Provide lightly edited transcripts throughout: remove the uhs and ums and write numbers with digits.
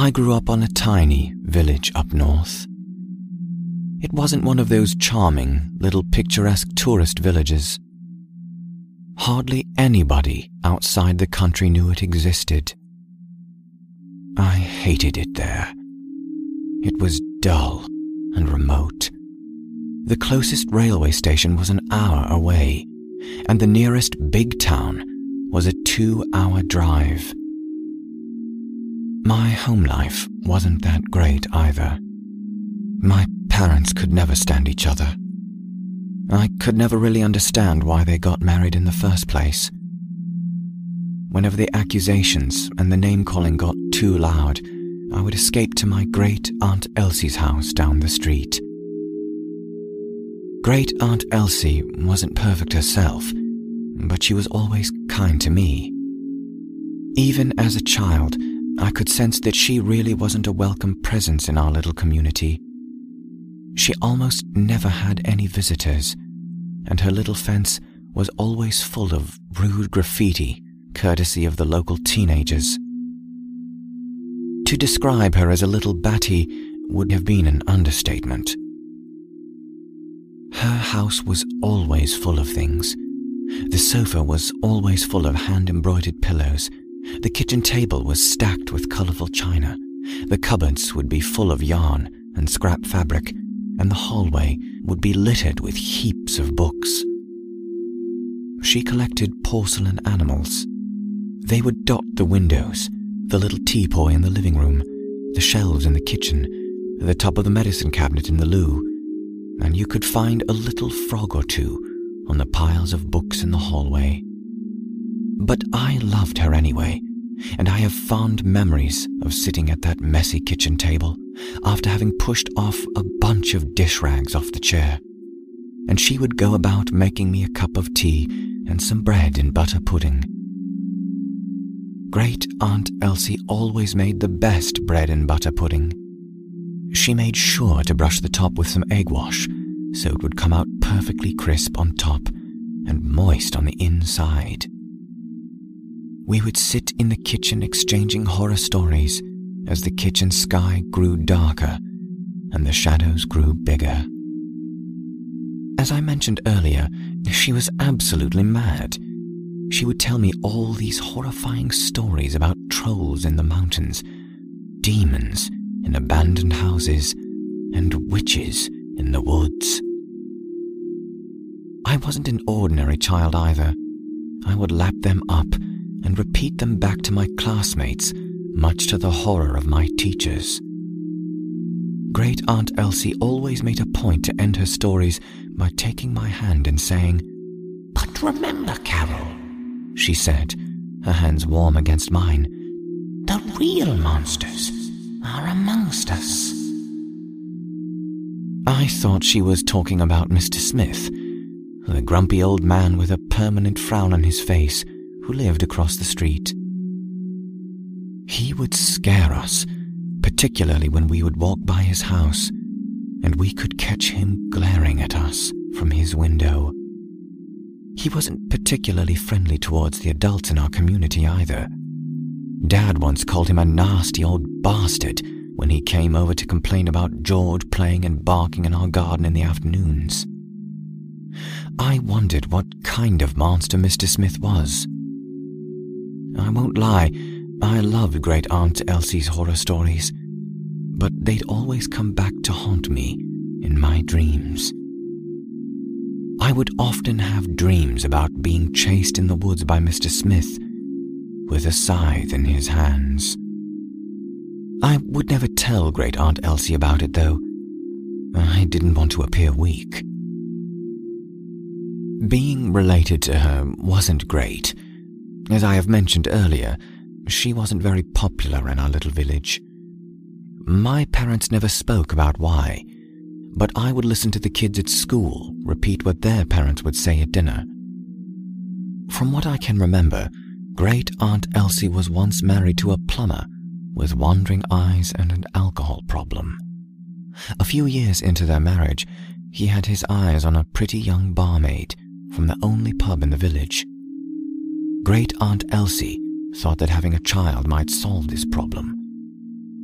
I grew up on a tiny village up north. It wasn't one of those charming, little picturesque tourist villages. Hardly anybody outside the country knew it existed. I hated it there. It was dull and remote. The closest railway station was an hour away, and the nearest big town was a 2-hour drive. My home life wasn't that great either. My parents could never stand each other. I could never really understand why they got married in the first place. Whenever the accusations and the name-calling got too loud, I would escape to my great Aunt Elsie's house down the street. Great Aunt Elsie wasn't perfect herself, but she was always kind to me. Even as a child, I could sense that she really wasn't a welcome presence in our little community. She almost never had any visitors, and her little fence was always full of rude graffiti, courtesy of the local teenagers. To describe her as a little batty would have been an understatement. Her house was always full of things. The sofa was always full of hand-embroidered pillows. The kitchen table was stacked with colourful china. The cupboards would be full of yarn and scrap fabric, and the hallway would be littered with heaps of books. She collected porcelain animals. They would dot the windows, the little teapot in the living room, the shelves in the kitchen, the top of the medicine cabinet in the loo, and you could find a little frog or two on the piles of books in the hallway. But I loved her anyway, and I have fond memories of sitting at that messy kitchen table after having pushed off a bunch of dish rags off the chair, and she would go about making me a cup of tea and some bread and butter pudding. Great Aunt Elsie always made the best bread and butter pudding. She made sure to brush the top with some egg wash, so it would come out perfectly crisp on top and moist on the inside. We would sit in the kitchen exchanging horror stories as the kitchen sky grew darker and the shadows grew bigger. As I mentioned earlier, she was absolutely mad. She would tell me all these horrifying stories about trolls in the mountains, demons in abandoned houses, and witches in the woods. I wasn't an ordinary child either. I would lap them up and repeat them back to my classmates, much to the horror of my teachers. Great Aunt Elsie always made a point to end her stories by taking my hand and saying, "But remember, Carol," she said, her hands warm against mine, "the real monsters are amongst us." I thought she was talking about Mr. Smith, the grumpy old man with a permanent frown on his face who lived across the street. He would scare us, particularly when we would walk by his house, and we could catch him glaring at us from his window. He wasn't particularly friendly towards the adults in our community either. Dad once called him a nasty old bastard when he came over to complain about George playing and barking in our garden in the afternoons. I wondered what kind of monster Mr. Smith was. I won't lie, I loved Great Aunt Elsie's horror stories, but they'd always come back to haunt me in my dreams. I would often have dreams about being chased in the woods by Mr. Smith with a scythe in his hands. I would never tell Great Aunt Elsie about it, though. I didn't want to appear weak. Being related to her wasn't great. As I have mentioned earlier, she wasn't very popular in our little village. My parents never spoke about why, but I would listen to the kids at school repeat what their parents would say at dinner. From what I can remember, Great Aunt Elsie was once married to a plumber with wandering eyes and an alcohol problem. A few years into their marriage, he had his eyes on a pretty young barmaid from the only pub in the village. Great Aunt Elsie thought that having a child might solve this problem.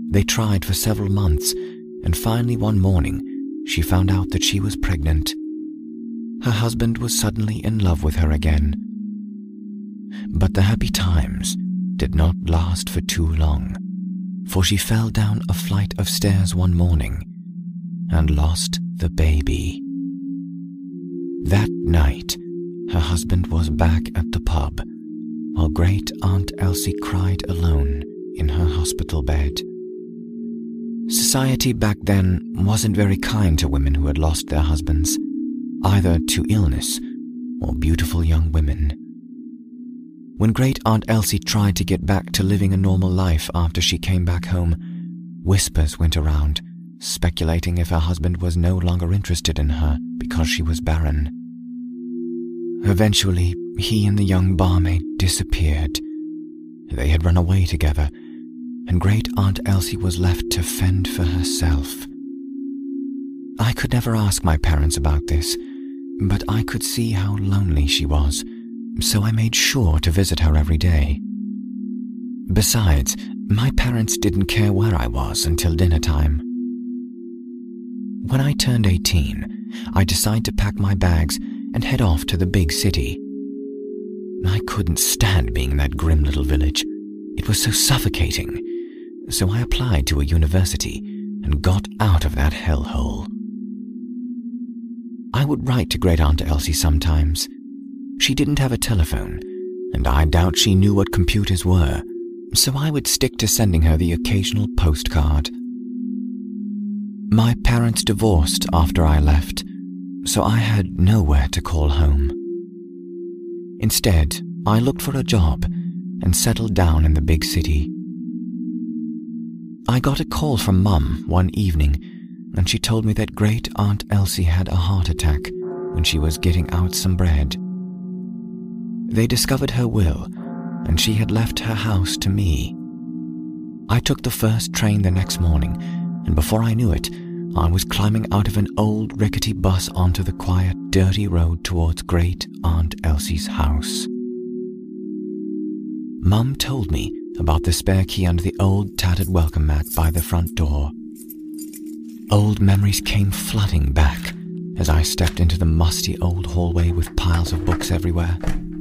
They tried for several months, and finally one morning, she found out that she was pregnant. Her husband was suddenly in love with her again. But the happy times did not last for too long, for she fell down a flight of stairs one morning and lost the baby. That night, her husband was back at the pub, while Great Aunt Elsie cried alone in her hospital bed. Society back then wasn't very kind to women who had lost their husbands, either to illness or beautiful young women. When Great Aunt Elsie tried to get back to living a normal life after she came back home, whispers went around, speculating if her husband was no longer interested in her because she was barren. Eventually, he and the young barmaid disappeared. They had run away together, and Great Aunt Elsie was left to fend for herself. I could never ask my parents about this, but I could see how lonely she was, so I made sure to visit her every day. Besides, my parents didn't care where I was until dinner time. When I turned 18, I decided to pack my bags and head off to the big city. I couldn't stand being in that grim little village. It was so suffocating. So I applied to a university and got out of that hellhole. I would write to Great Aunt Elsie sometimes. She didn't have a telephone, and I doubt she knew what computers were, so I would stick to sending her the occasional postcard. My parents divorced after I left, so I had nowhere to call home. Instead, I looked for a job and settled down in the big city. I got a call from Mum one evening, and she told me that Great Aunt Elsie had a heart attack when she was getting out some bread. They discovered her will, and she had left her house to me. I took the first train the next morning, and before I knew it, I was climbing out of an old rickety bus onto the quiet, dirty road towards Great Aunt Elsie's house. Mum told me about the spare key under the old tattered welcome mat by the front door. Old memories came flooding back as I stepped into the musty old hallway with piles of books everywhere.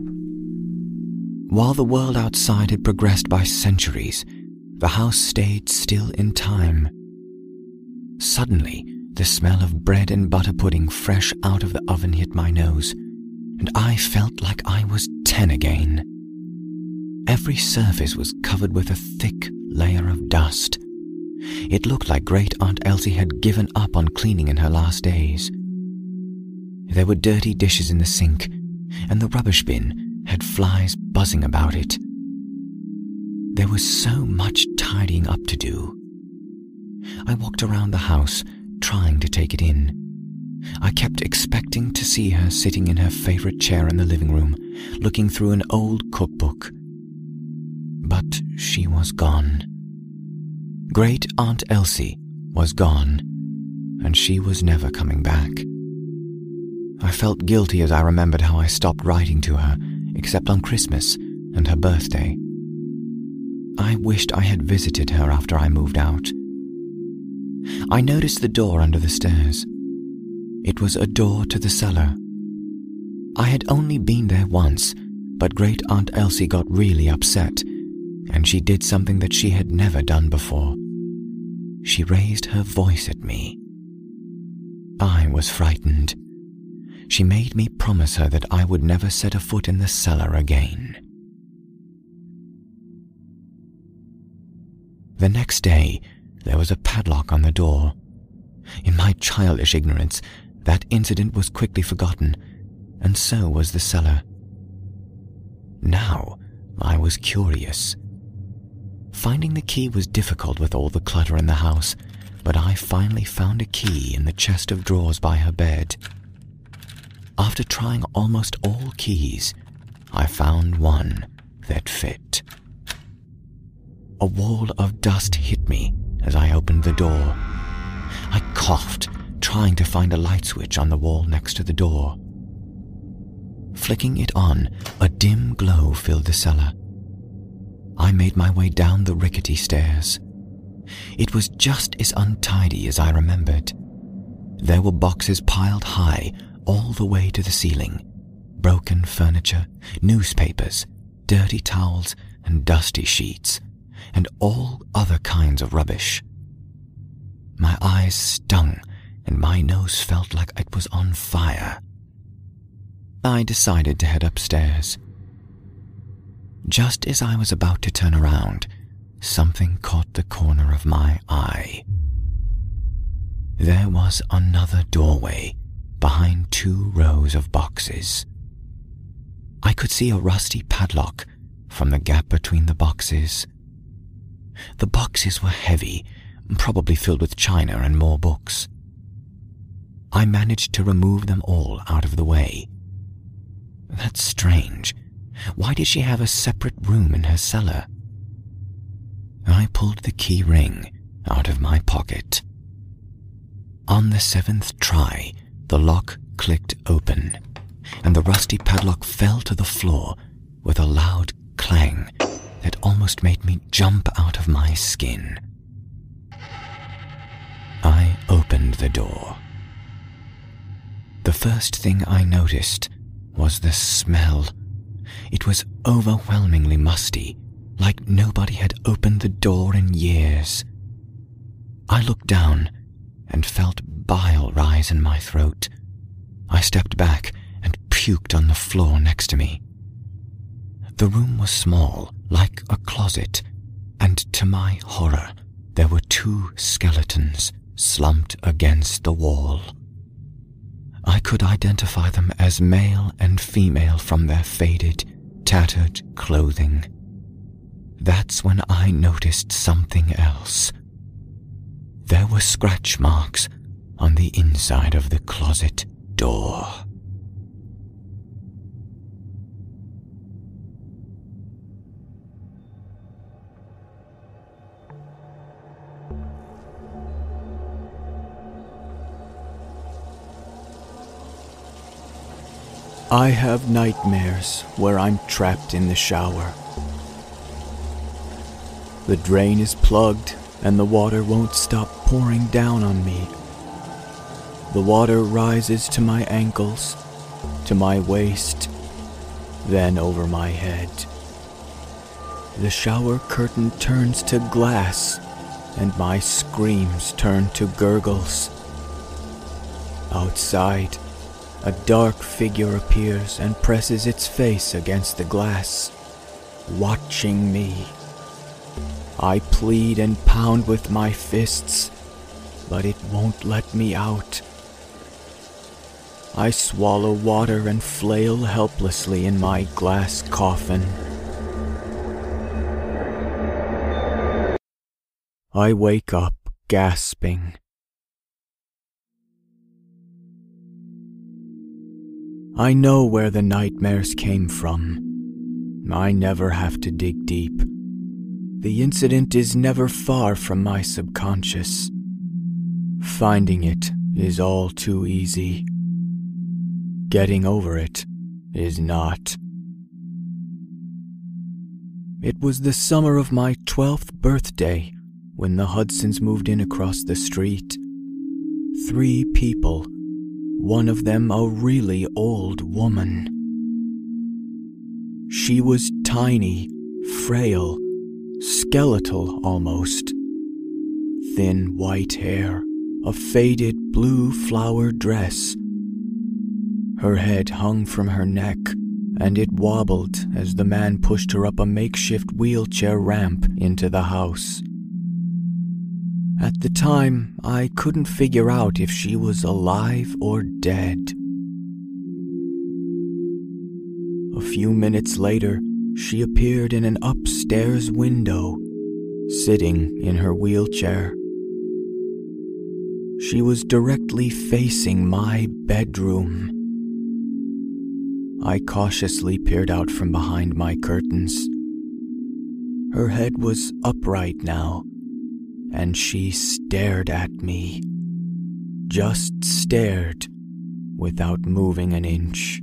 While the world outside had progressed by centuries, the house stayed still in time. Suddenly, the smell of bread and butter pudding fresh out of the oven hit my nose, and I felt like I was 10 again. Every surface was covered with a thick layer of dust. It looked like Great Aunt Elsie had given up on cleaning in her last days. There were dirty dishes in the sink, and the rubbish bin had flies buzzing about it. There was so much tidying up to do. I walked around the house, trying to take it in. I kept expecting to see her sitting in her favorite chair in the living room, looking through an old cookbook. But she was gone. Great Aunt Elsie was gone, and she was never coming back. I felt guilty as I remembered how I stopped writing to her, except on Christmas and her birthday. I wished I had visited her after I moved out. I noticed the door under the stairs. It was a door to the cellar. I had only been there once, but Great Aunt Elsie got really upset, and she did something that she had never done before. She raised her voice at me. I was frightened. She made me promise her that I would never set a foot in the cellar again. The next day, there was a padlock on the door. In my childish ignorance, that incident was quickly forgotten, and so was the cellar. Now, I was curious. Finding the key was difficult with all the clutter in the house, but I finally found a key in the chest of drawers by her bed. After trying almost all keys, I found one that fit. A wall of dust hit me as I opened the door. I coughed, trying to find a light switch on the wall next to the door. Flicking it on, a dim glow filled the cellar. I made my way down the rickety stairs. It was just as untidy as I remembered. There were boxes piled high all the way to the ceiling, broken furniture, newspapers, dirty towels, and dusty sheets, and all other kinds of rubbish. My eyes stung and my nose felt like it was on fire. I decided to head upstairs. Just as I was about to turn around, something caught the corner of my eye. There was another doorway behind 2 rows of boxes. I could see a rusty padlock from the gap between the boxes. The boxes were heavy, probably filled with china and more books. I managed to remove them all out of the way. That's strange. Why did she have a separate room in her cellar? I pulled the key ring out of my pocket. On the 7th try, the lock clicked open, and the rusty padlock fell to the floor with a loud clang that almost made me jump out of my skin. I opened the door. The first thing I noticed was the smell. It was overwhelmingly musty, like nobody had opened the door in years. I looked down and felt bile rise in my throat. I stepped back and puked on the floor next to me. The room was small, like a closet, and to my horror, there were 2 skeletons slumped against the wall. I could identify them as male and female from their faded, tattered clothing. That's when I noticed something else. There were scratch marks on the inside of the closet door. I have nightmares where I'm trapped in the shower. The drain is plugged and the water won't stop pouring down on me. The water rises to my ankles, to my waist, then over my head. The shower curtain turns to glass and my screams turn to gurgles. Outside, a dark figure appears and presses its face against the glass, watching me. I plead and pound with my fists, but it won't let me out. I swallow water and flail helplessly in my glass coffin. I wake up gasping. I know where the nightmares came from. I never have to dig deep. The incident is never far from my subconscious. Finding it is all too easy. Getting over it is not. It was the summer of my 12th birthday when the Hudsons moved in across the street. 3 people. One of them a really old woman. She was tiny, frail, skeletal almost. Thin white hair, a faded blue flower dress. Her head hung from her neck, and it wobbled as the man pushed her up a makeshift wheelchair ramp into the house. At the time, I couldn't figure out if she was alive or dead. A few minutes later, she appeared in an upstairs window, sitting in her wheelchair. She was directly facing my bedroom. I cautiously peered out from behind my curtains. Her head was upright now, and she stared at me. Just stared, without moving an inch.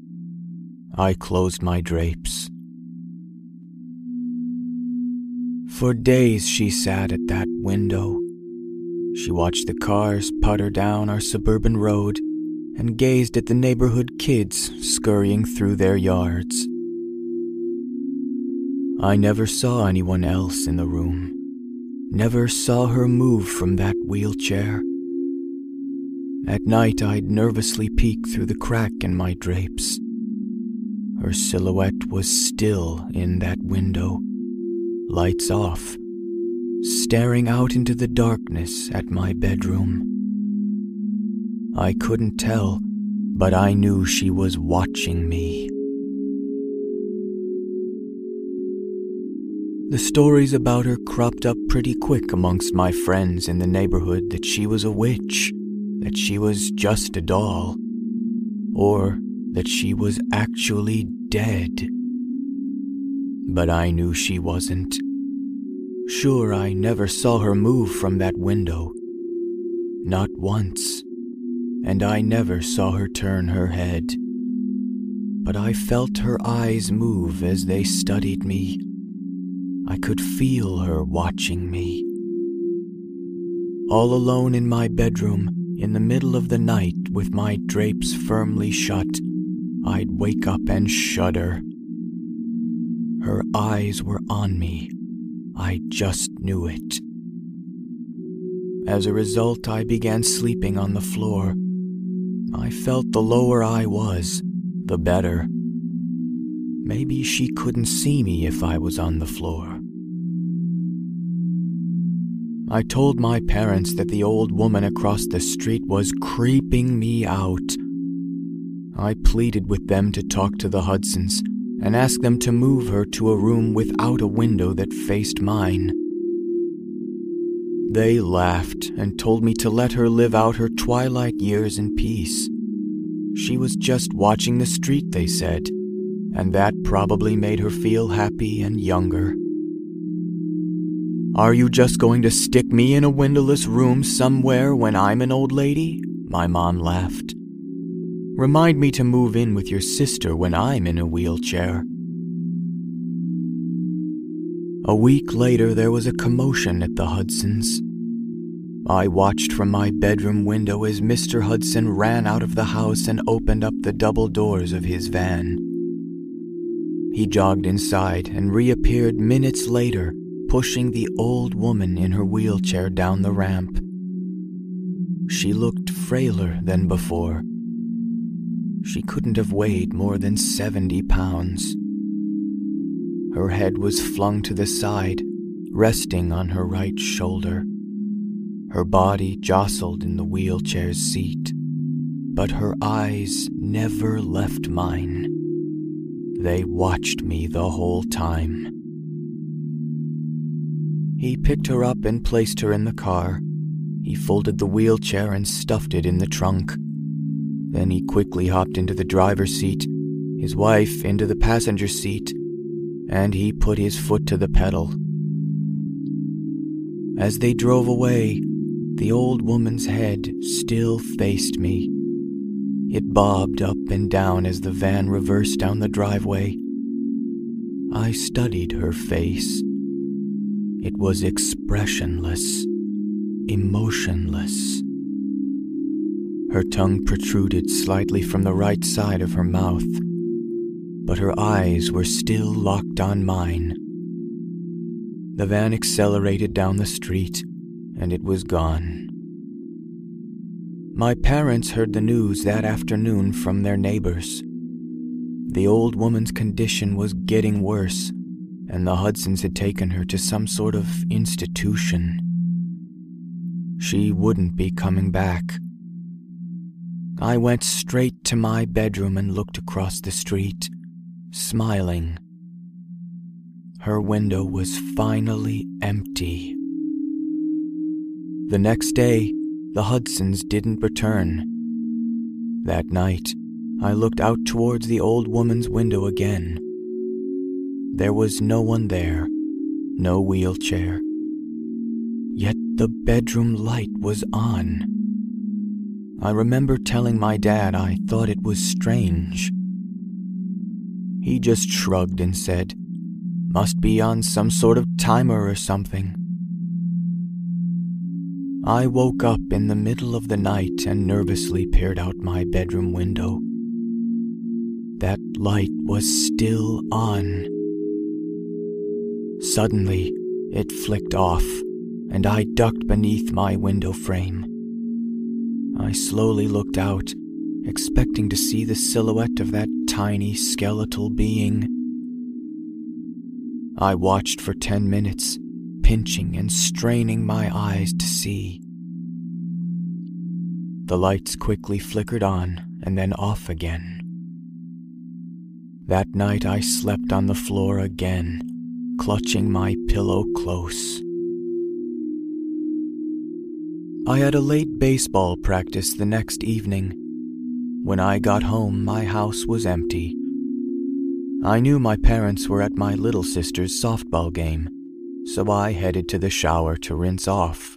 I closed my drapes. For days she sat at that window. She watched the cars putter down our suburban road and gazed at the neighborhood kids scurrying through their yards. I never saw anyone else in the room, never saw her move from that wheelchair. At night, I'd nervously peek through the crack in my drapes. Her silhouette was still in that window, lights off, staring out into the darkness at my bedroom. I couldn't tell, but I knew she was watching me. The stories about her cropped up pretty quick amongst my friends in the neighborhood that she was a witch, that she was just a doll, or that she was actually dead. But I knew she wasn't. Sure, I never saw her move from that window. Not once. And I never saw her turn her head. But I felt her eyes move as they studied me. I could feel her watching me. All alone in my bedroom, in the middle of the night with my drapes firmly shut, I'd wake up and shudder. Her eyes were on me. I just knew it. As a result, I began sleeping on the floor. I felt the lower I was, the better. Maybe she couldn't see me if I was on the floor. I told my parents that the old woman across the street was creeping me out. I pleaded with them to talk to the Hudsons and ask them to move her to a room without a window that faced mine. They laughed and told me to let her live out her twilight years in peace. She was just watching the street, they said, and that probably made her feel happy and younger. "Are you just going to stick me in a windowless room somewhere when I'm an old lady?" my mom laughed. "Remind me to move in with your sister when I'm in a wheelchair." A week later, there was a commotion at the Hudsons. I watched from my bedroom window as Mr. Hudson ran out of the house and opened up the double doors of his van. He jogged inside and reappeared minutes later, pushing the old woman in her wheelchair down the ramp. She looked frailer than before. She couldn't have weighed more than 70 pounds. Her head was flung to the side, resting on her right shoulder. Her body jostled in the wheelchair's seat, but her eyes never left mine. They watched me the whole time. He picked her up and placed her in the car. He folded the wheelchair and stuffed it in the trunk. Then he quickly hopped into the driver's seat, his wife into the passenger seat, and he put his foot to the pedal. As they drove away, the old woman's head still faced me. It bobbed up and down as the van reversed down the driveway. I studied her face. It was expressionless, emotionless. Her tongue protruded slightly from the right side of her mouth, but her eyes were still locked on mine. The van accelerated down the street, and it was gone. My parents heard the news that afternoon from their neighbors. The old woman's condition was getting worse, and the Hudsons had taken her to some sort of institution. She wouldn't be coming back. I went straight to my bedroom and looked across the street, smiling. Her window was finally empty. The next day, the Hudsons didn't return. That night, I looked out towards the old woman's window again. There was no one there, no wheelchair. Yet the bedroom light was on. I remember telling my dad I thought it was strange. He just shrugged and said, Must be on some sort of timer or something. I woke up in the middle of the night and nervously peered out my bedroom window. That light was still on. Suddenly, it flicked off, and I ducked beneath my window frame. I slowly looked out, expecting to see the silhouette of that tiny skeletal being. I watched for 10 minutes, pinching and straining my eyes to see. The lights quickly flickered on and then off again. That night I slept on the floor again, clutching my pillow close. I had a late baseball practice the next evening. When I got home, my house was empty. I knew my parents were at my little sister's softball game, so I headed to the shower to rinse off.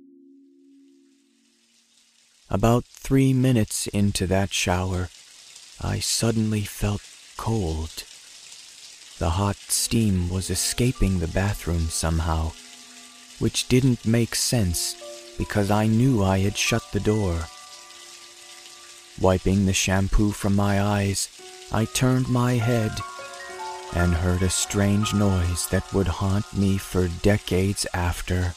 About 3 minutes into that shower, I suddenly felt cold. The hot steam was escaping the bathroom somehow, which didn't make sense because I knew I had shut the door. Wiping the shampoo from my eyes, I turned my head and heard a strange noise that would haunt me for decades after.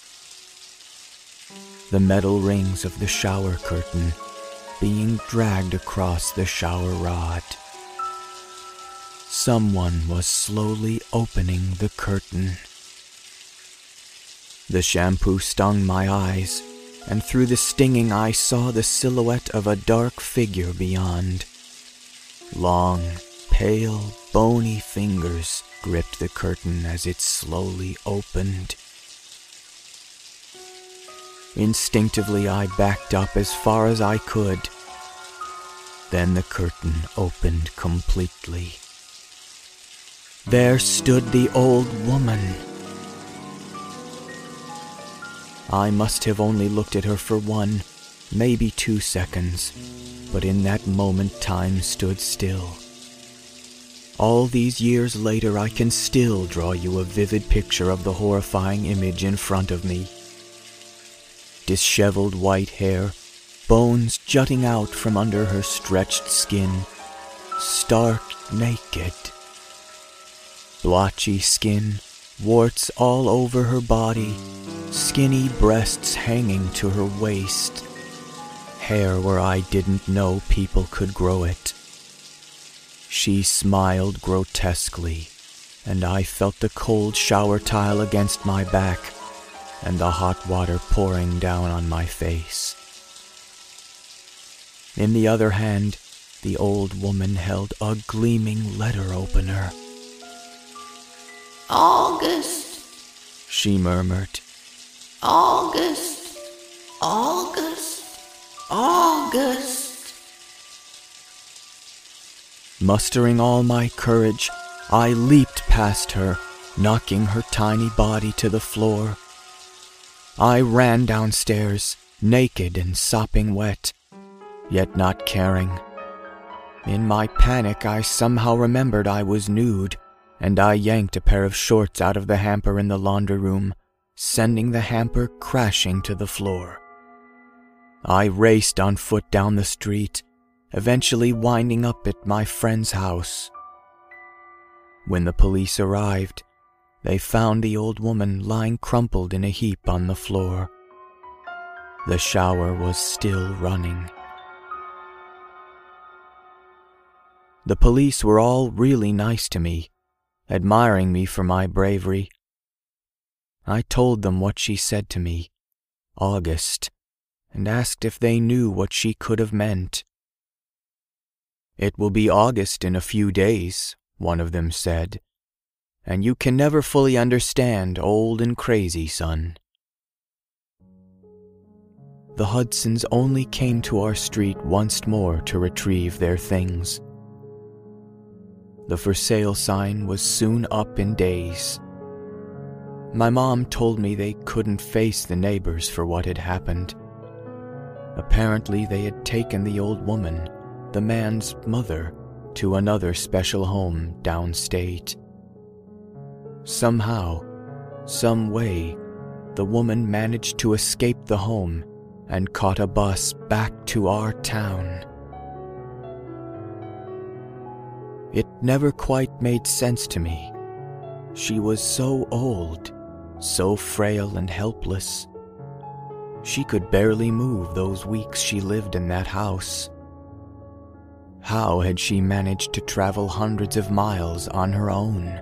The metal rings of the shower curtain being dragged across the shower rod. Someone was slowly opening the curtain. The shampoo stung my eyes, and through the stinging I saw the silhouette of a dark figure beyond. Long, pale, bony fingers gripped the curtain as it slowly opened. Instinctively I backed up as far as I could. Then the curtain opened completely. There stood the old woman. I must have only looked at her for 1, maybe 2 seconds, but in that moment time stood still. All these years later, I can still draw you a vivid picture of the horrifying image in front of me. Disheveled white hair, bones jutting out from under her stretched skin, stark naked. Blotchy skin, warts all over her body, skinny breasts hanging to her waist, hair where I didn't know people could grow it. She smiled grotesquely, and I felt the cold shower tile against my back and the hot water pouring down on my face. In the other hand, the old woman held a gleaming letter opener. August, she murmured. August, August, August. Mustering all my courage, I leaped past her, knocking her tiny body to the floor. I ran downstairs, naked and sopping wet, yet not caring. In my panic, I somehow remembered I was nude, and I yanked a pair of shorts out of the hamper in the laundry room, sending the hamper crashing to the floor. I raced on foot down the street, eventually winding up at my friend's house. When the police arrived, they found the old woman lying crumpled in a heap on the floor. The shower was still running. The police were all really nice to me, admiring me for my bravery. I told them what she said to me, August, and asked if they knew what she could have meant. "It will be August in a few days," one of them said, "and you can never fully understand old and crazy, son." The Hudsons only came to our street once more to retrieve their things. The for sale sign was soon up in days. My mom told me they couldn't face the neighbors for what had happened. Apparently they had taken the old woman, the man's mother, to another special home downstate. Somehow, some way, the woman managed to escape the home and caught a bus back to our town. It never quite made sense to me. She was so old, so frail and helpless. She could barely move those weeks she lived in that house. How had she managed to travel hundreds of miles on her own?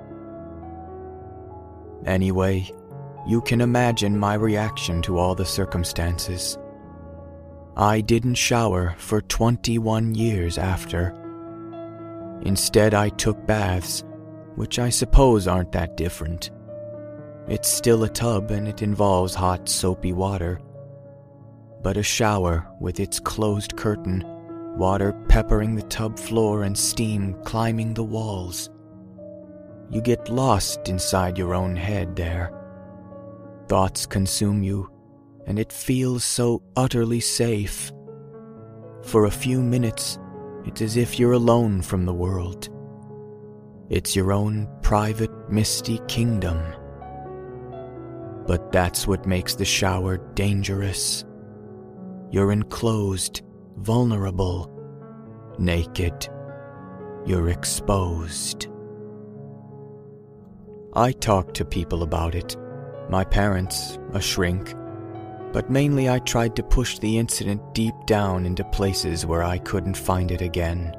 Anyway, you can imagine my reaction to all the circumstances. I didn't shower for 21 years after. Instead, I took baths, which I suppose aren't that different. It's still a tub and it involves hot, soapy water. But a shower with its closed curtain, water peppering the tub floor and steam climbing the walls. You get lost inside your own head there. Thoughts consume you, and it feels so utterly safe. For a few minutes, it's as if you're alone from the world. It's your own private, misty kingdom. But that's what makes the shower dangerous. You're enclosed, vulnerable, naked. You're exposed. I talked to people about it, my parents, a shrink, but mainly I tried to push the incident deep down into places where I couldn't find it again.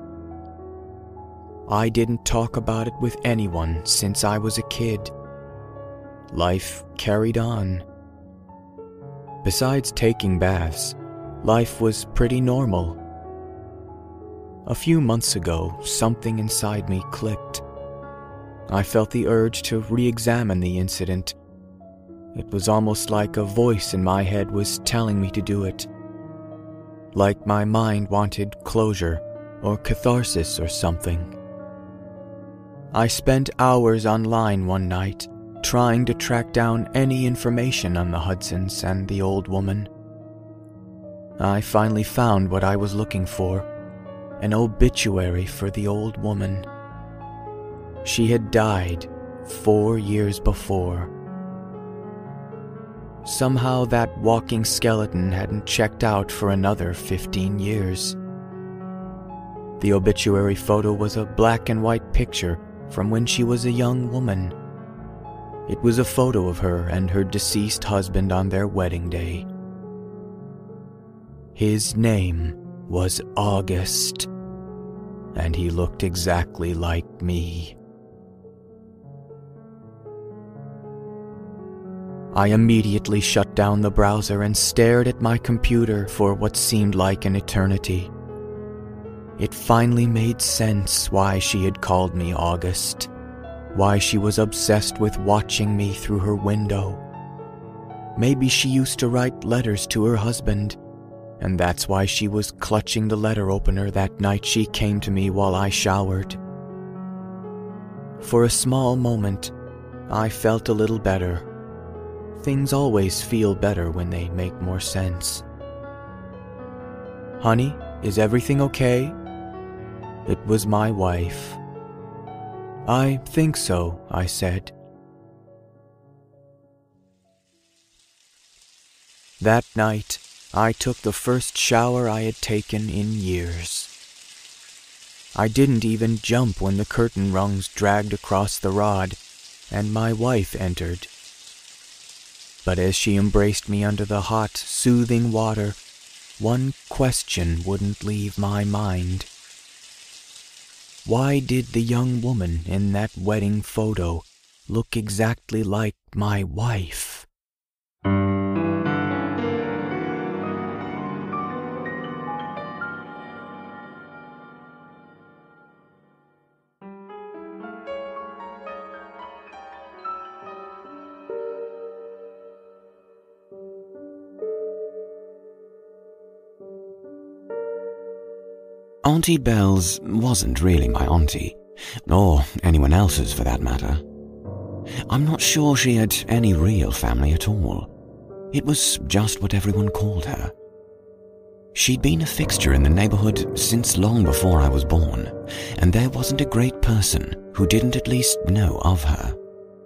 I didn't talk about it with anyone since I was a kid. Life carried on. Besides taking baths, life was pretty normal. A few months ago, something inside me clicked. I felt the urge to re-examine the incident. It was almost like a voice in my head was telling me to do it. Like my mind wanted closure or catharsis or something. I spent hours online one night trying to track down any information on the Hudsons and the old woman. I finally found what I was looking for, an obituary for the old woman. She had died 4 years before. Somehow that walking skeleton hadn't checked out for another 15 years. The obituary photo was a black and white picture from when she was a young woman. It was a photo of her and her deceased husband on their wedding day. His name was August, and he looked exactly like me. I immediately shut down the browser and stared at my computer for what seemed like an eternity. It finally made sense why she had called me August, why she was obsessed with watching me through her window. Maybe she used to write letters to her husband, and that's why she was clutching the letter opener that night she came to me while I showered. For a small moment, I felt a little better. Things always feel better when they make more sense. "Honey, is everything okay?" It was my wife. "I think so," I said. That night, I took the first shower I had taken in years. I didn't even jump when the curtain rungs dragged across the rod, and my wife entered. But as she embraced me under the hot, soothing water, one question wouldn't leave my mind. Why did the young woman in that wedding photo look exactly like my wife? Auntie Bells wasn't really my auntie, or anyone else's for that matter. I'm not sure she had any real family at all. It was just what everyone called her. She'd been a fixture in the neighborhood since long before I was born, and there wasn't a great person who didn't at least know of her.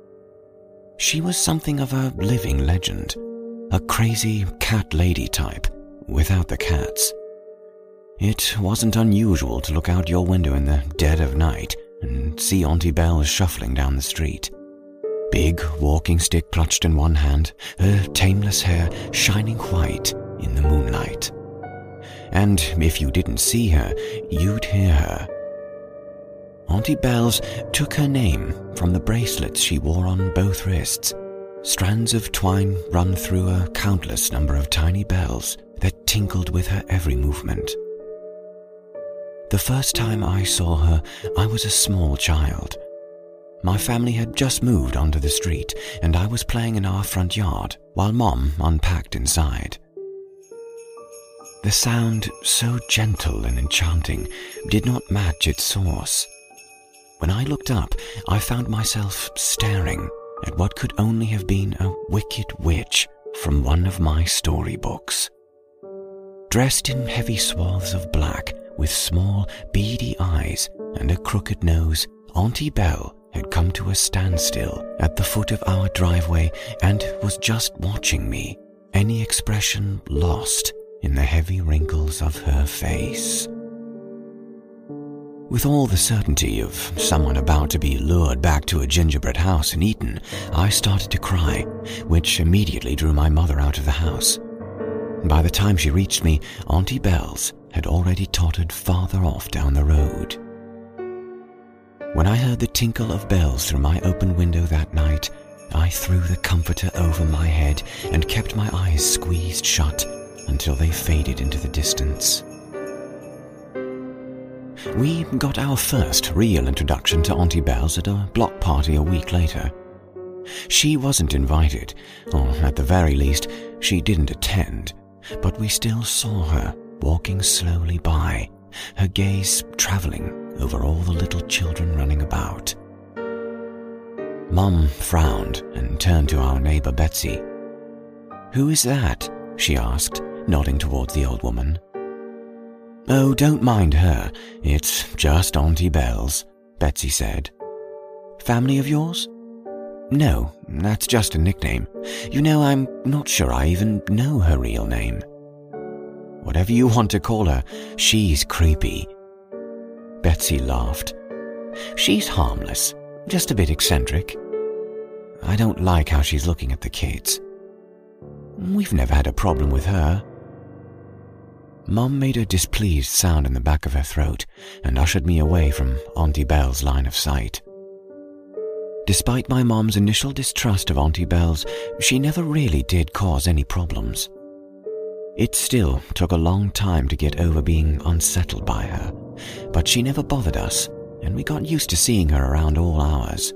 She was something of a living legend, a crazy cat lady type, without the cats. It wasn't unusual to look out your window in the dead of night and see Auntie Bells shuffling down the street. Big walking stick clutched in one hand, her tameless hair shining white in the moonlight. And if you didn't see her, you'd hear her. Auntie Bells took her name from the bracelets she wore on both wrists, strands of twine run through a countless number of tiny bells that tinkled with her every movement. The first time I saw her, I was a small child. My family had just moved onto the street, and I was playing in our front yard while Mom unpacked inside. The sound, so gentle and enchanting, did not match its source. When I looked up, I found myself staring at what could only have been a wicked witch from one of my storybooks. Dressed in heavy swaths of black, with small, beady eyes and a crooked nose, Auntie Belle had come to a standstill at the foot of our driveway and was just watching me, any expression lost in the heavy wrinkles of her face. With all the certainty of someone about to be lured back to a gingerbread house and eaten, I started to cry, which immediately drew my mother out of the house. By the time she reached me, Auntie Bells had already tottered farther off down the road. When I heard the tinkle of bells through my open window that night, I threw the comforter over my head and kept my eyes squeezed shut until they faded into the distance. We got our first real introduction to Auntie Bells at a block party a week later. She wasn't invited, or at the very least, she didn't attend, but we still saw her walking slowly by, her gaze traveling over all the little children running about. Mum frowned and turned to our neighbor Betsy. "Who is that?" she asked, nodding towards the old woman. "Oh, don't mind her. It's just Auntie Bells," Betsy said. "Family of yours?" "No, that's just a nickname. You know, I'm not sure I even know her real name." "Whatever you want to call her, she's creepy." Betsy laughed. "She's harmless, just a bit eccentric. I don't like how she's looking at the kids. We've never had a problem with her." Mum made a displeased sound in the back of her throat and ushered me away from Auntie Belle's line of sight. Despite my mom's initial distrust of Auntie Belle's, she never really did cause any problems. It still took a long time to get over being unsettled by her, but she never bothered us, and we got used to seeing her around all hours.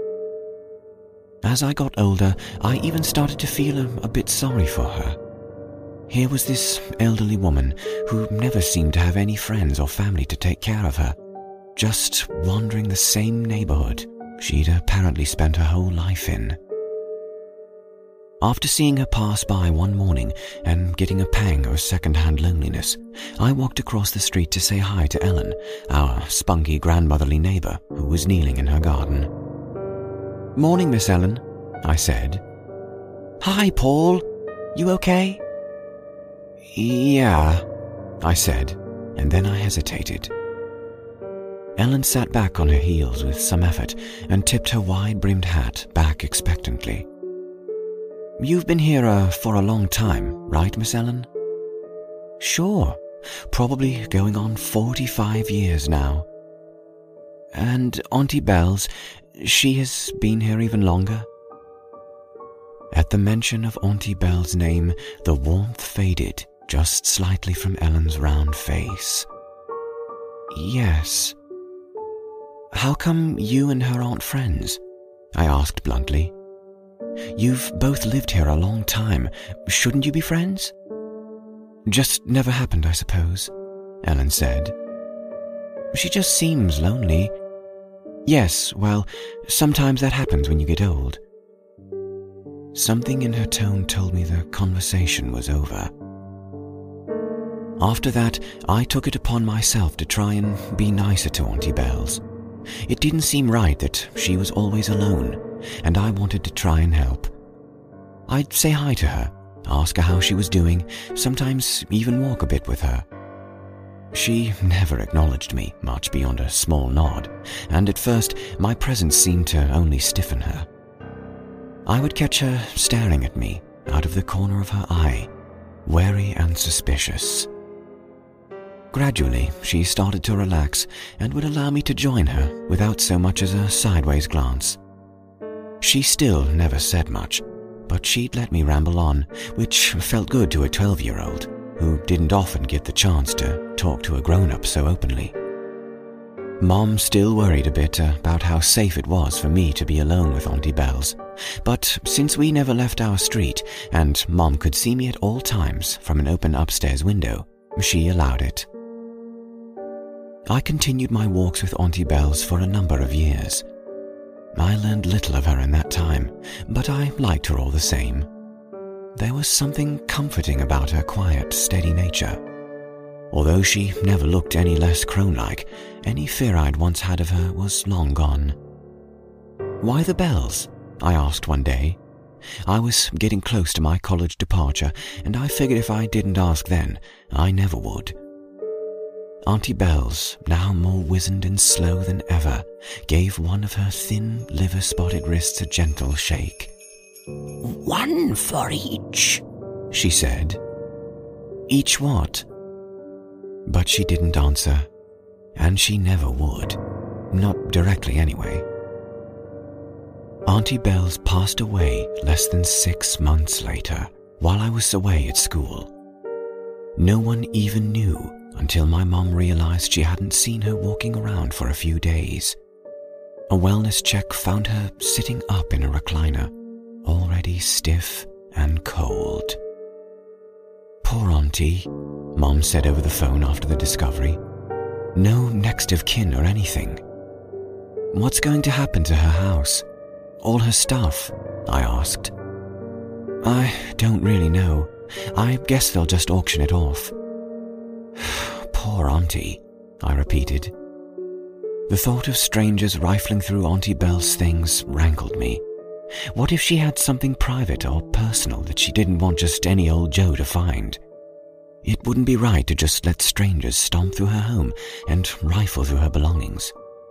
As I got older, I even started to feel a bit sorry for her. Here was this elderly woman who never seemed to have any friends or family to take care of her, just wandering the same neighborhood she'd apparently spent her whole life in. After seeing her pass by one morning and getting a pang of second-hand loneliness, I walked across the street to say hi to Ellen, our spunky grandmotherly neighbor who was kneeling in her garden. "Morning, Miss Ellen," I said. "Hi, Paul. You okay?" "Yeah," I said, and then I hesitated. Ellen sat back on her heels with some effort and tipped her wide-brimmed hat back expectantly. "You've been here for a long time, right, Miss Ellen?" "Sure, probably going on 45 years now." "And Auntie Bells, she has been here even longer?" At the mention of Auntie Belle's name, the warmth faded just slightly from Ellen's round face. "Yes." "How come you and her aren't friends?" I asked bluntly. "You've both lived here a long time. Shouldn't you be friends?" "Just never happened, I suppose," Ellen said. "She just seems lonely." "Yes, well, sometimes that happens when you get old." Something in her tone told me the conversation was over. After that, I took it upon myself to try and be nicer to Auntie Bells. It didn't seem right that she was always alone, and I wanted to try and help. I'd say hi to her, ask her how she was doing, sometimes even walk a bit with her. She never acknowledged me much beyond a small nod, and at first my presence seemed to only stiffen her. I would catch her staring at me out of the corner of her eye, wary and suspicious. Gradually, she started to relax and would allow me to join her without so much as a sideways glance. She still never said much, but she'd let me ramble on, which felt good to a 12-year-old who didn't often get the chance to talk to a grown-up so openly. Mom still worried a bit about how safe it was for me to be alone with Auntie Bells, but since we never left our street and Mom could see me at all times from an open upstairs window, she allowed it. I continued my walks with Auntie Bells for a number of years. I learned little of her in that time, but I liked her all the same. There was something comforting about her quiet, steady nature. Although she never looked any less crone-like, any fear I'd once had of her was long gone. "Why the bells?" I asked one day. I was getting close to my college departure, and I figured if I didn't ask then, I never would. Auntie Bells, now more wizened and slow than ever, gave one of her thin, liver-spotted wrists a gentle shake. "One for each," she said. "Each what?" But she didn't answer, and she never would. Not directly anyway. Auntie Bells passed away less than 6 months later, while I was away at school. No one even knew until my mom realized she hadn't seen her walking around for a few days. A wellness check found her sitting up in a recliner, already stiff and cold. "Poor Auntie," Mom said over the phone after the discovery. "No next of kin or anything." "What's going to happen to her house? All her stuff?" I asked. "I don't really know. I guess they'll just auction it off." "Poor Auntie," I repeated. The thought of strangers rifling through Auntie Belle's things rankled me. What if she had something private or personal that she didn't want just any old Joe to find? It wouldn't be right to just let strangers stomp through her home and rifle through her belongings.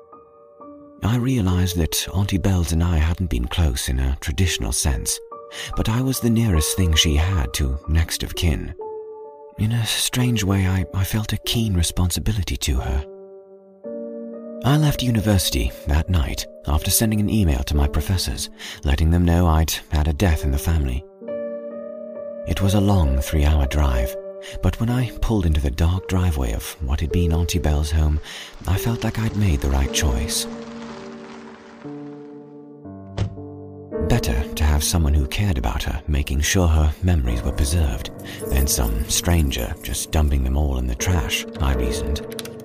I realized that Auntie Bells and I hadn't been close in a traditional sense, but I was the nearest thing she had to next of kin. In a strange way, I felt a keen responsibility to her. I left university that night after sending an email to my professors, letting them know I'd had a death in the family. It was a long 3-hour drive, but when I pulled into the dark driveway of what had been Auntie Belle's home, I felt like I'd made the right choice. Better to have someone who cared about her making sure her memories were preserved than some stranger just dumping them all in the trash, I reasoned.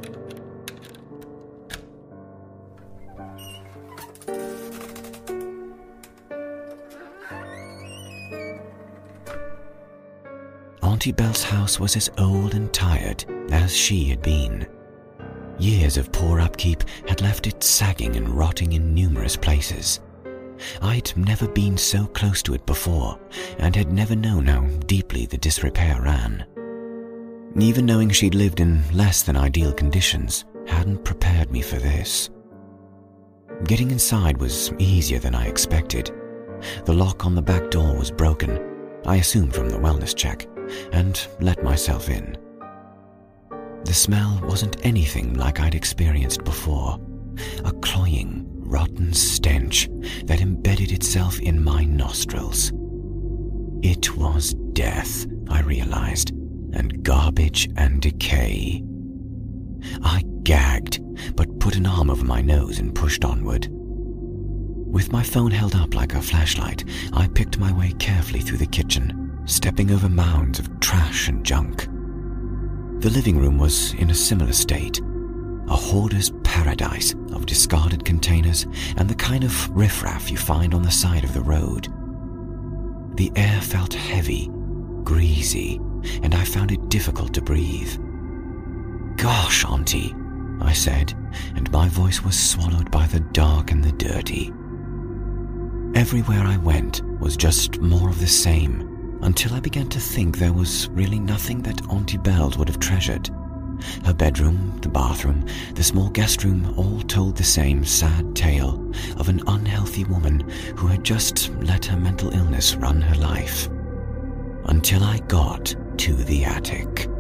Auntie Belle's house was as old and tired as she had been. Years of poor upkeep had left it sagging and rotting in numerous places. I'd never been so close to it before, and had never known how deeply the disrepair ran. Even knowing she'd lived in less than ideal conditions hadn't prepared me for this. Getting inside was easier than I expected. The lock on the back door was broken, I assumed from the wellness check, and let myself in. The smell wasn't anything like I'd experienced before. A cloying, rotten stench that embedded itself in my nostrils. It was death, I realized, and garbage and decay. I gagged, but put an arm over my nose and pushed onward. With my phone held up like a flashlight, I picked my way carefully through the kitchen, stepping over mounds of trash and junk. The living room was in a similar state, a hoarder's paradise of discarded containers and the kind of riffraff you find on the side of the road. The air felt heavy, greasy, and I found it difficult to breathe. "Gosh, Auntie," I said, and my voice was swallowed by the dark and the dirty. Everywhere I went was just more of the same, until I began to think there was really nothing that Auntie Bells would have treasured. Her bedroom, the bathroom, the small guest room all told the same sad tale of an unhealthy woman who had just let her mental illness run her life. Until I got to the attic.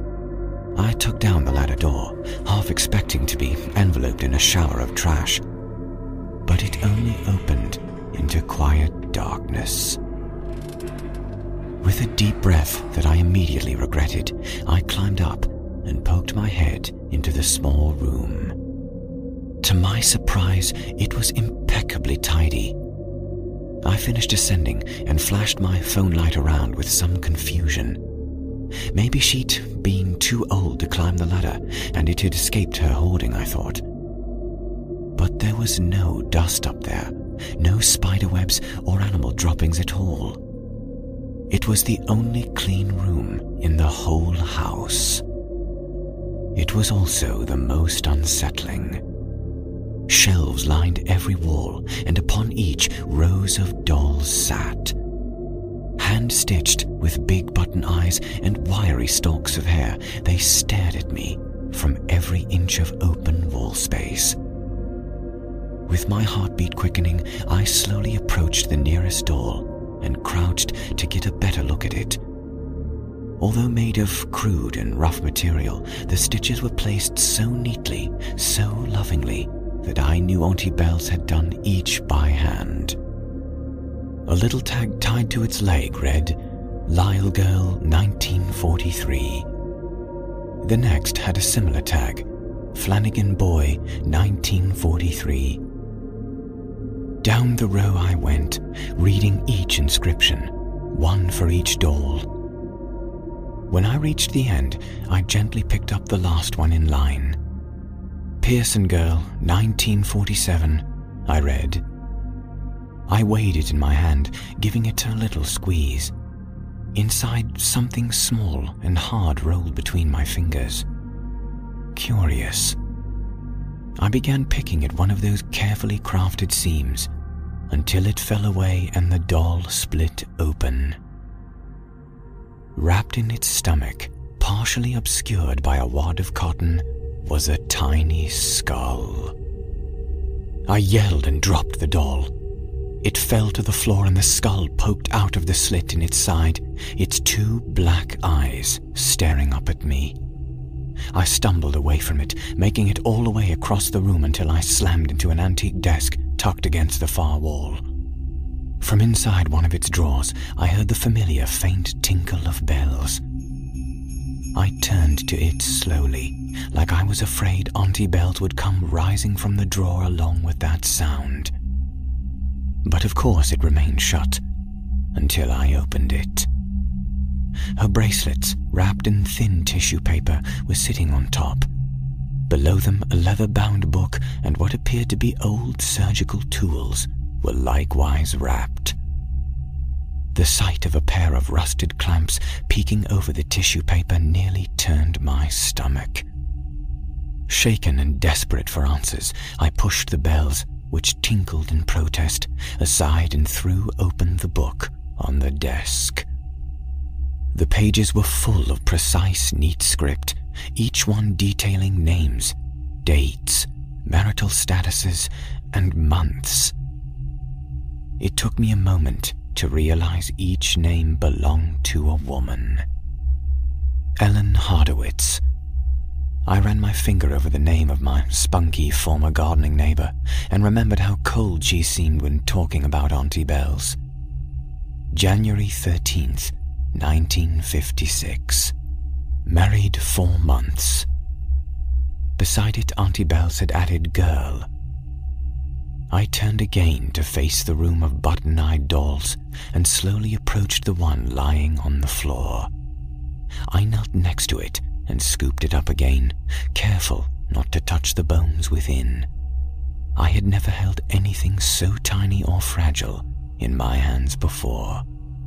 I took down the ladder door, half expecting to be enveloped in a shower of trash. But it only opened into quiet darkness. With a deep breath that I immediately regretted, I climbed up and poked my head into the small room. To my surprise, it was impeccably tidy. I finished ascending and flashed my phone light around with some confusion. Maybe she'd been too old to climb the ladder and it had escaped her hoarding, I thought. But there was no dust up there, no spiderwebs or animal droppings at all. It was the only clean room in the whole house. It was also the most unsettling. Shelves lined every wall, and upon each rows of dolls sat. Hand-stitched with big button eyes and wiry stalks of hair, they stared at me from every inch of open wall space. With my heartbeat quickening, I slowly approached the nearest doll and crouched to get a better look at it. Although made of crude and rough material, the stitches were placed so neatly, so lovingly, that I knew Auntie Bells had done each by hand. A little tag tied to its leg read, Lyle Girl 1943. The next had a similar tag, Flanagan Boy 1943. Down the row I went, reading each inscription, one for each doll. When I reached the end, I gently picked up the last one in line. Pearson Girl, 1947, I read. I weighed it in my hand, giving it a little squeeze. Inside, something small and hard rolled between my fingers. Curious. I began picking at one of those carefully crafted seams until it fell away and the doll split open. Wrapped in its stomach, partially obscured by a wad of cotton, was a tiny skull. I yelled and dropped the doll. It fell to the floor and the skull poked out of the slit in its side, its two black eyes staring up at me. I stumbled away from it, making it all the way across the room until I slammed into an antique desk tucked against the far wall. From inside one of its drawers, I heard the familiar faint tinkle of bells. I turned to it slowly, like I was afraid Auntie Bells would come rising from the drawer along with that sound. But of course it remained shut, until I opened it. Her bracelets, wrapped in thin tissue paper, were sitting on top. Below them, a leather-bound book and what appeared to be old surgical tools were likewise wrapped. The sight of a pair of rusted clamps peeking over the tissue paper nearly turned my stomach. Shaken and desperate for answers, I pushed the bells, which tinkled in protest, aside and threw open the book on the desk. The pages were full of precise, neat script, each one detailing names, dates, marital statuses, and months. It took me a moment to realize each name belonged to a woman. Ellen Hardowitz. I ran my finger over the name of my spunky former gardening neighbor and remembered how cold she seemed when talking about Auntie Bells. January 13th, 1956. Married 4 months. Beside it, Auntie Bells had added girl. I turned again to face the room of button-eyed dolls and slowly approached the one lying on the floor. I knelt next to it and scooped it up again, careful not to touch the bones within. I had never held anything so tiny or fragile in my hands before.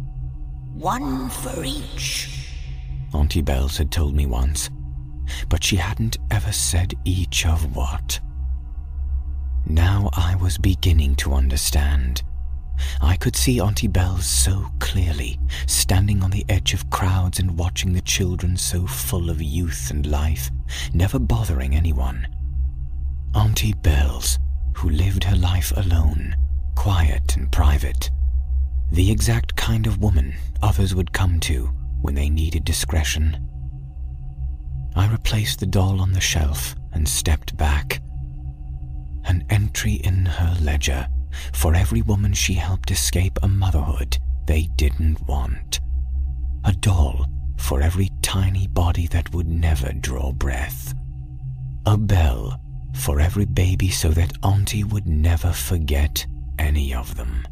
One for each, Auntie Bells had told me once, but she hadn't ever said each of what. Now I was beginning to understand. I could see Auntie Bells so clearly, standing on the edge of crowds and watching the children so full of youth and life, never bothering anyone. Auntie Bells, who lived her life alone, quiet and private. The exact kind of woman others would come to when they needed discretion. I replaced the doll on the shelf and stepped back. An entry in her ledger for every woman she helped escape a motherhood they didn't want. A doll for every tiny body that would never draw breath. A bell for every baby so that Auntie would never forget any of them.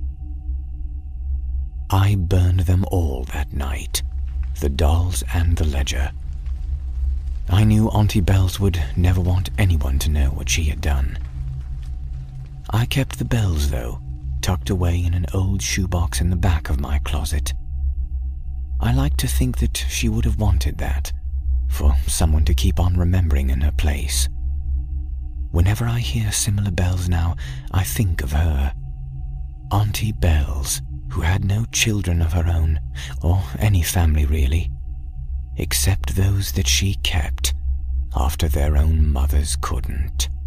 I burned them all that night, the dolls and the ledger. I knew Auntie Bells would never want anyone to know what she had done. I kept the bells, though, tucked away in an old shoebox in the back of my closet. I like to think that she would have wanted that, for someone to keep on remembering in her place. Whenever I hear similar bells now, I think of her. Auntie Bells, who had no children of her own, or any family really, except those that she kept after their own mothers couldn't.